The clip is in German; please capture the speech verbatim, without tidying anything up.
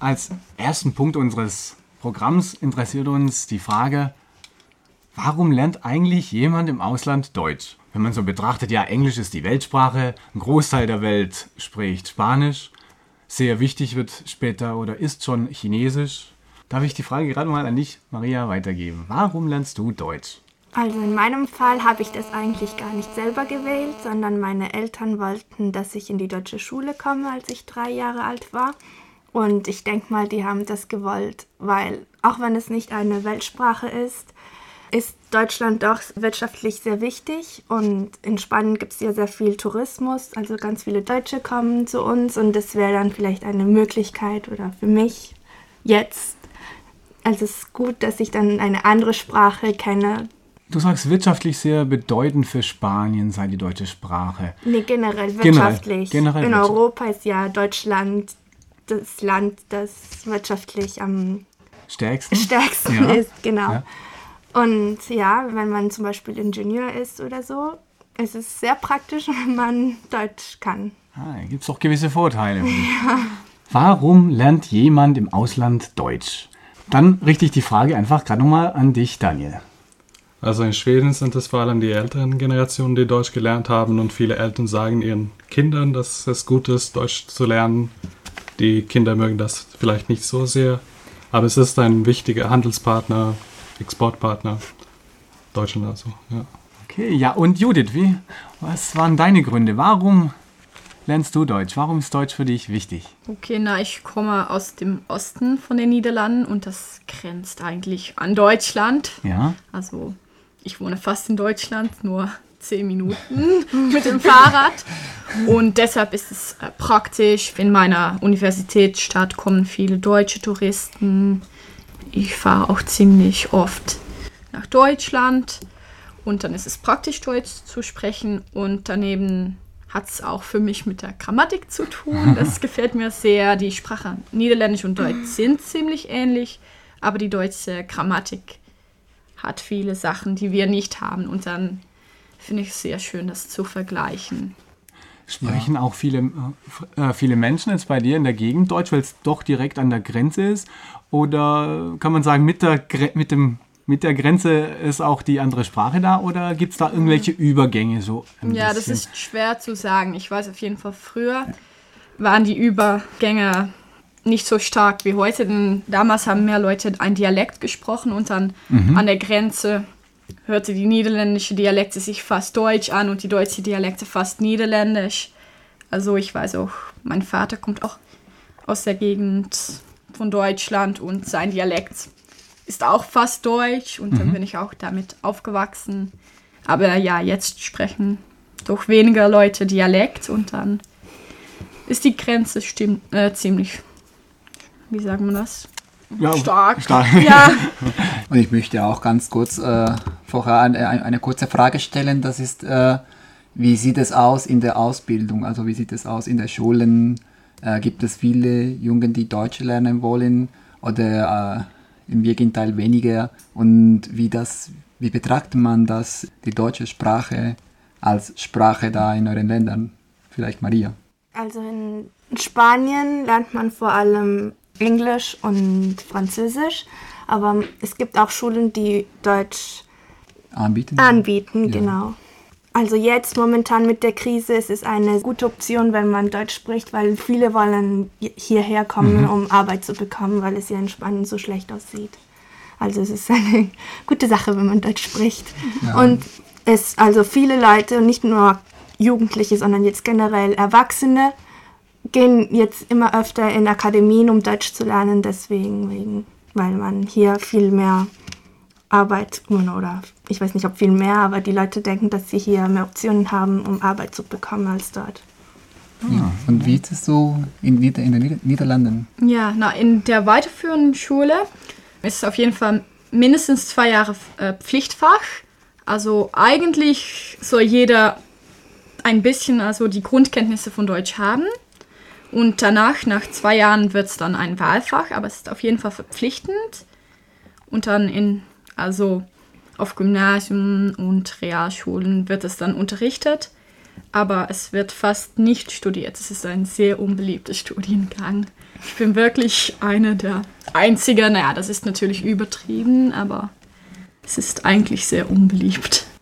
als ersten Punkt unseres Programms interessiert uns die Frage, warum lernt eigentlich jemand im Ausland Deutsch? Wenn man so betrachtet, ja, Englisch ist die Weltsprache, ein Großteil der Welt spricht Spanisch, sehr wichtig wird später oder ist schon Chinesisch. Darf ich die Frage gerade mal an dich, Maria, weitergeben? Warum lernst du Deutsch? Also in meinem Fall habe ich das eigentlich gar nicht selber gewählt, sondern meine Eltern wollten, dass ich in die deutsche Schule komme, als ich drei Jahre alt war. Und ich denke mal, die haben das gewollt, weil auch wenn es nicht eine Weltsprache ist, ist Deutschland doch wirtschaftlich sehr wichtig. Und in Spanien gibt es ja sehr viel Tourismus, also ganz viele Deutsche kommen zu uns. Und das wäre dann vielleicht eine Möglichkeit oder für mich jetzt. Also es ist gut, dass ich dann eine andere Sprache kenne. Du sagst wirtschaftlich sehr bedeutend für Spanien sei die deutsche Sprache. Nee, generell wirtschaftlich. Generell, generell In wirtschaftlich. Europa ist ja Deutschland das Land, das wirtschaftlich am Stärksten, stärksten ja. ist, genau. Ja. Und ja, wenn man zum Beispiel Ingenieur ist oder so, ist es sehr praktisch, wenn man Deutsch kann. Ah, da gibt es doch gewisse Vorteile. Ja. Warum lernt jemand im Ausland Deutsch? Dann richte ich die Frage einfach gerade nochmal an dich, Daniel. Also in Schweden sind es vor allem die älteren Generationen, die Deutsch gelernt haben, und viele Eltern sagen ihren Kindern, dass es gut ist, Deutsch zu lernen. Die Kinder mögen das vielleicht nicht so sehr, aber es ist ein wichtiger Handelspartner, Exportpartner, Deutschland also, ja. Okay, ja, und Judith, wie, was waren deine Gründe? Warum lernst du Deutsch? Warum ist Deutsch für dich wichtig? Okay, na, ich komme aus dem Osten von den Niederlanden und das grenzt eigentlich an Deutschland. Ja. Also ich wohne fast in Deutschland, nur zehn Minuten mit dem Fahrrad. Und deshalb ist es äh, praktisch. In meiner Universitätsstadt kommen viele deutsche Touristen. Ich fahre auch ziemlich oft nach Deutschland. Und dann ist es praktisch, Deutsch zu sprechen. Und daneben hat es auch für mich mit der Grammatik zu tun. Das gefällt mir sehr. Die Sprache Niederländisch und Deutsch sind ziemlich ähnlich. Aber die deutsche Grammatik hat viele Sachen, die wir nicht haben. Und dann finde ich es sehr schön, das zu vergleichen. Sprechen ja. auch viele, äh, viele Menschen jetzt bei dir in der Gegend Deutsch, weil es doch direkt an der Grenze ist? Oder kann man sagen, mit der, mit dem, mit der Grenze ist auch die andere Sprache da? Oder gibt es da irgendwelche Übergänge? So ein ja, bisschen? Das ist schwer zu sagen. Ich weiß auf jeden Fall, früher waren die Übergänge nicht so stark wie heute, denn damals haben mehr Leute ein Dialekt gesprochen und dann mhm. an der Grenze hörte die niederländische Dialekte sich fast deutsch an und die deutsche Dialekte fast niederländisch. Also ich weiß auch, mein Vater kommt auch aus der Gegend von Deutschland und sein Dialekt ist auch fast deutsch und mhm. dann bin ich auch damit aufgewachsen. Aber ja, jetzt sprechen doch weniger Leute Dialekt und dann ist die Grenze stimm, äh, ziemlich, wie sagt man das? Ja, stark. stark. Ja. Und ich möchte auch ganz kurz äh, vorher eine, eine kurze Frage stellen. Das ist, äh, wie sieht es aus in der Ausbildung? Also wie sieht es aus in den Schulen? Äh, gibt es viele Jungen, die Deutsch lernen wollen oder äh, im Gegenteil weniger? Und wie, das, wie betrachtet man das, die deutsche Sprache als Sprache da in euren Ländern? Vielleicht Maria. Also in Spanien lernt man vor allem Englisch und Französisch, aber es gibt auch Schulen, die Deutsch anbieten. Anbieten, ja. Genau. Also jetzt momentan mit der Krise ist es eine gute Option, wenn man Deutsch spricht, weil viele wollen hierher kommen, mhm. um Arbeit zu bekommen, weil es ja in Spanien so schlecht aussieht. Also es ist eine gute Sache, wenn man Deutsch spricht. Ja. Und es also viele Leute, nicht nur Jugendliche, sondern jetzt generell Erwachsene, gehen jetzt immer öfter in Akademien, um Deutsch zu lernen, deswegen, wegen, weil man hier viel mehr Arbeit, oder ich weiß nicht, ob viel mehr, aber die Leute denken, dass sie hier mehr Optionen haben, um Arbeit zu bekommen als dort. Ja. Und wie ist es so in, in den Niederlanden? Ja, na, in der weiterführenden Schule ist es auf jeden Fall mindestens zwei Jahre äh, Pflichtfach. Also eigentlich soll jeder ein bisschen also die Grundkenntnisse von Deutsch haben. Und danach, nach zwei Jahren, wird es dann ein Wahlfach, aber es ist auf jeden Fall verpflichtend. Und dann in, also auf Gymnasien und Realschulen wird es dann unterrichtet, aber es wird fast nicht studiert. Es ist ein sehr unbeliebter Studiengang. Ich bin wirklich eine der Einzigen. Naja, das ist natürlich übertrieben, aber es ist eigentlich sehr unbeliebt.